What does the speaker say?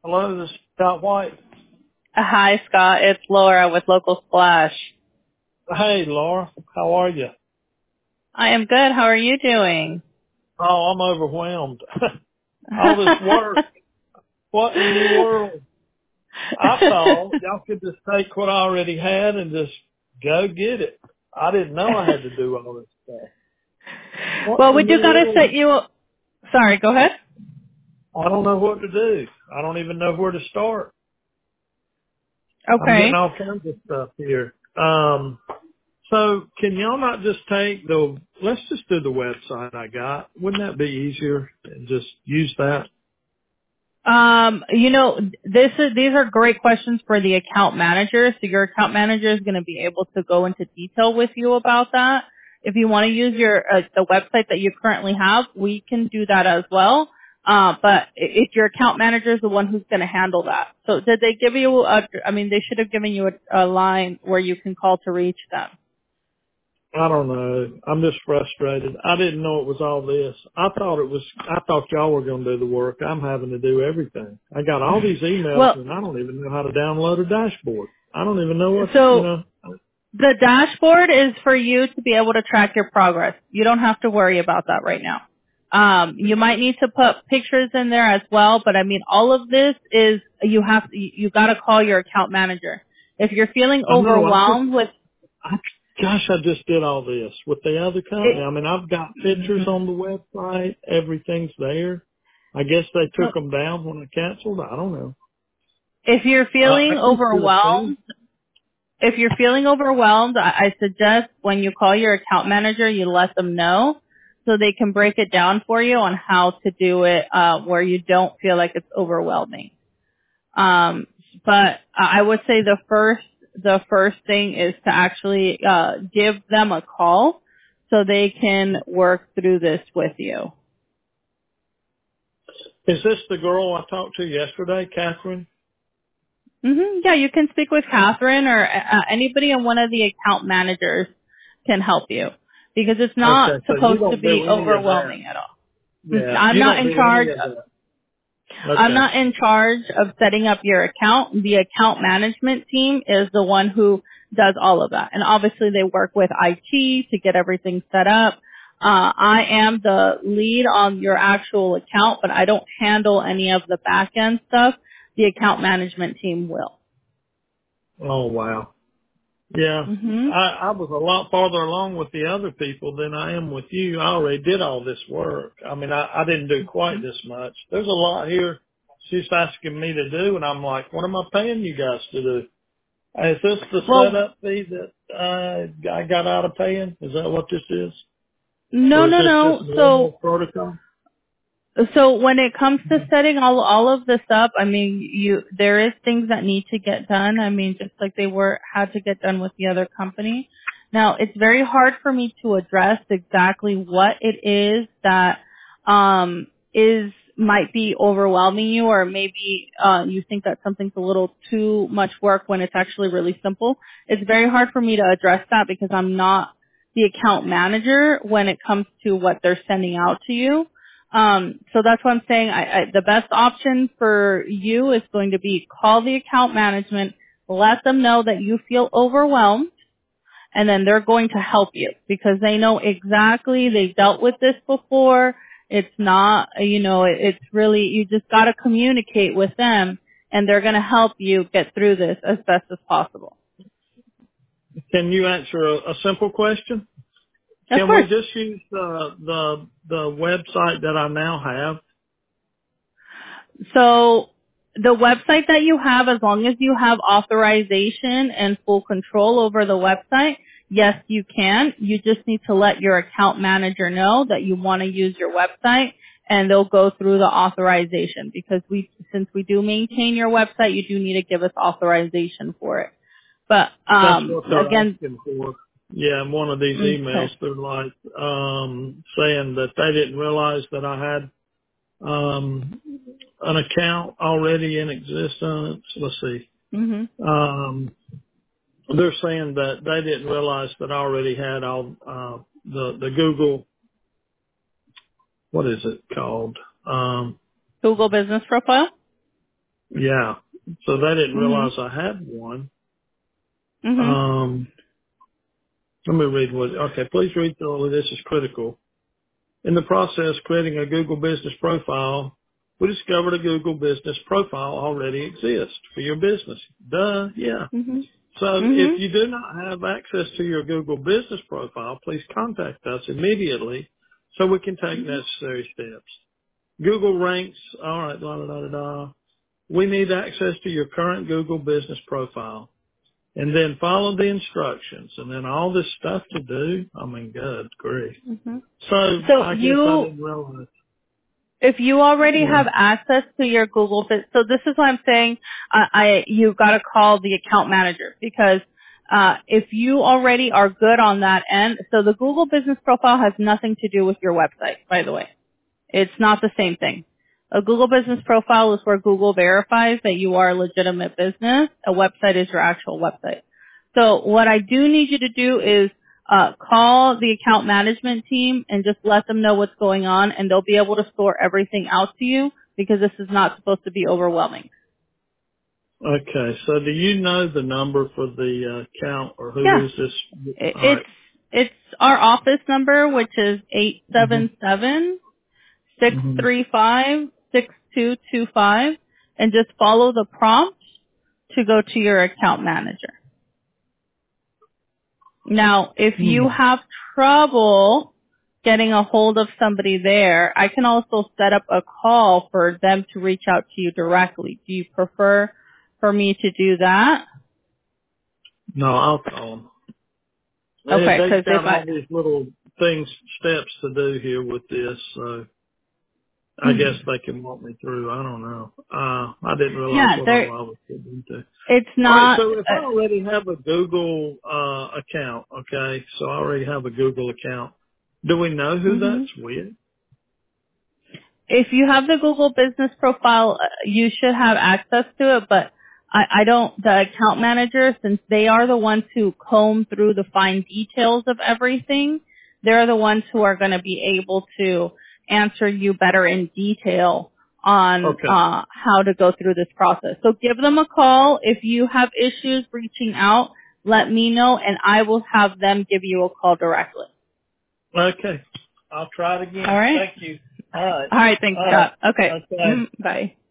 Hello, this is Scott White. Hi, Scott. It's Laura with Local Splash. Hey, Laura. How are you? I am good. How are you doing? Oh, I'm overwhelmed. All this work. What in the world? I thought y'all could just take what I already had and just go get it. I didn't know I had to do all this stuff. What Well, we in the do got to world? set you. Sorry, go ahead. I don't know what to do. I don't even know where to start. I'm getting Okay. all kinds of stuff here. So can y'all not just let's just do the website I got. Wouldn't that be easier and just use that? These are great questions for the account manager. So your account manager is going to be able to go into detail with you about that. If you want to use the website that you currently have, we can do that as well. But if your account manager is the one who's going to handle that. So did they give you they should have given you a line where you can call to reach them. I don't know. I'm just frustrated. I didn't know it was all this. I thought y'all were going to do the work. I'm having to do everything. I got all these emails Well, and I don't even know how to download a dashboard. I don't even know so the dashboard is for you to be able to track your progress. You don't have to worry about that right now. You might need to put pictures in there as well, but I mean, all of this is you got to call your account manager. If you're feeling I know. overwhelmed with Gosh, I just did all this with the other company. I mean, I've got pictures on the website. Everything's there. I guess they took them down when I canceled. I don't know. if you're I feeling just did a thing. overwhelmed, I suggest when you call your account manager, you let them know so they can break it down for you on how to do it where you don't feel like it's overwhelming. But I would say the first thing is to actually give them a call so they can work through this with you. Is this the girl I talked to yesterday, Catherine? Yeah, you can speak with Catherine or anybody on one of the account managers can help you because it's not Okay, so you supposed to don't be do any of that. overwhelming at all. Yeah, I'm you not don't in do charge. any of that. I'm Okay. not in charge of setting up your account. The account management team is the one who does all of that. And obviously they work with IT to get everything set up. I am the lead on your actual account, but I don't handle any of the back end stuff. The account management team will. Oh, wow. Yeah. hmm I was a lot farther along with the other people than I am with you. I already did all this work. I mean, I didn't do quite this much. There's a lot here she's asking me to do, and I'm like, what am I paying you guys to do? Is this the Well, setup fee that I got out of paying? Is that what this is? no, Or is no, this just no. normal protocol? So when it comes to setting all of this up, I mean, there is things that need to get done. I mean, just like they had to get done with the other company. Now, it's very hard for me to address exactly what it is that might be overwhelming you, or maybe you think that something's a little too much work when it's actually really simple. It's very hard for me to address that because I'm not the account manager when it comes to what they're sending out to you. So that's what I'm saying. The best option for you is going to be call the account management, let them know that you feel overwhelmed, and then they're going to help you because they know exactly, they've dealt with this before. It's not, it's really, you just got to communicate with them and they're going to help you get through this as best as possible. Can you answer a simple question? Of Can we course. just use the website that I now have? So the website that you have, as long as you have authorization and full control over the website, yes, you can. You just need to let your account manager know that you want to use your website and they'll go through the authorization because since we do maintain your website, you do need to give us authorization for it. But, That's what they're again, asking for. Yeah, in one of these emails, okay. they're like, saying that they didn't realize that I had, an account already in existence. Let's see. hmm They're saying that they didn't realize that I already had all, the Google, what is it called? Google Business Profile? Yeah. So they didn't Mhm. realize I had one. Mhm. Let me read okay, please read through all of this is critical. In the process of creating a Google business profile, we discovered a Google business profile already exists for your business. Duh, yeah. Mhm. So if Mhm. you do not have access to your Google business profile, please contact us immediately so we can take Mhm. necessary steps. Google ranks, all right, da da da da da. We need access to your current Google business profile. And then follow the instructions. And then all this stuff to do. I mean, good grief. Mhm. So So I guess I you, didn't realize. if you already Yeah. have access to your Google, so this is why I'm saying you got to call the account manager because if you already are good on that end, so the Google business profile has nothing to do with your website, by the way. It's not the same thing. A Google business profile is where Google verifies that you are a legitimate business. A website is your actual website. So what I do need you to do is call the account management team and just let them know what's going on, and they'll be able to sort everything out to you because this is not supposed to be overwhelming. Okay. So do you know the number for the account or who Yeah, is this? All right. it's our office number, which is eight Mm-hmm. seven seven 635-6225 and just follow the prompt to go to your account manager. Now, if you Mm-hmm. have trouble getting a hold of somebody there, I can also set up a call for them to reach out to you directly. Do you prefer for me to do that? No, I'll call them. Okay, They've because if got all I, these little steps to do here with this. So I guess Mhm. they can walk me through. I don't know. I didn't realize Yeah, what all there, I was getting into. it's All right, not, so if I already have a Google account, okay, so I already have a Google account, do we know who mhm. that's with? If you have the Google business profile, you should have access to it, but I don't, the account manager, since they are the ones who comb through the fine details of everything, they're the ones who are going to be able to answer you better in detail on Okay. how to go through this process. So give them a call. If you have issues reaching out, let me know and I will have them give you a call directly. Okay. I'll try it All again. right? Thank you. All right. All right, thanks, All right. Scott. Okay. Okay. Bye.